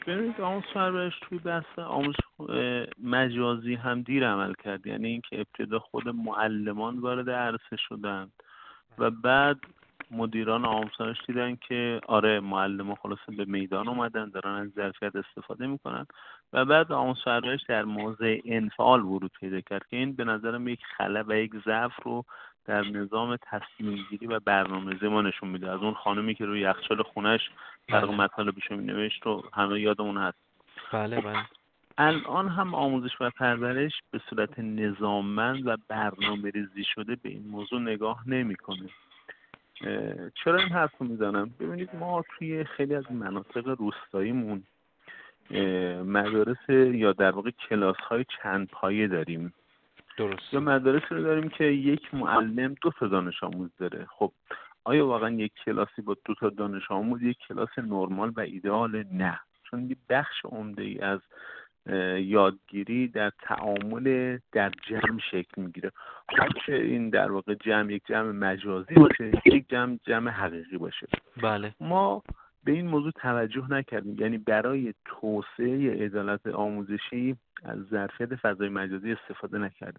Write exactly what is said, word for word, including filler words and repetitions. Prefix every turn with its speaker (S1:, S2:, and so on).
S1: ببینید آموزش پرورش توی بحث آموزش اه، مجازی هم دیر عمل کرد، یعنی اینکه ابتدا خود معلمان وارد عرصه شدن و بعد مدیران آموزش دیدن که آره معلمان خلاصه به میدان اومدن دارن از ظرفیت استفاده میکنن و بعد آموزش پرورش در موضع انفعال ورود پیدا کرد که این به نظرم یک خلأ و یک ضعف رو در نظام تصمیم گیری و برنامه‌ریزی ما نشون میده. از اون خانومی که روی یخچال خونش طبق
S2: بله
S1: مطالبش می نوشت رو همه یادمون هست.
S2: بله بله
S1: الان هم آموزش و پرورش به صورت نظاممند و برنامه ریزی شده به این موضوع نگاه نمیکنه. چرا این حرف رو میزنم؟ ببینید ما توی خیلی از مناطق روستاییمون اه، مدارس یا در واقع کلاس های چند پایه داریم یا
S2: درسته.
S1: مدارسی رو داریم که یک معلم دو تا دانش آموز داره. خب آیا واقعا یک کلاسی با دو تا دانش آموز یک کلاس نرمال و ایدئال؟ نه، چون یه بخش عمده ای از اه، یادگیری در تعامل در جمع شکل میگیره. خب چه این در واقع جمع یک جمع مجازی باشه یک جمع جمع حقیقی باشه.
S2: بله
S1: ما به این موضوع توجه نکردیم، یعنی برای توسعه عدالت آموزشی از ظرفیت فضای مجازی استفاده نکردیم.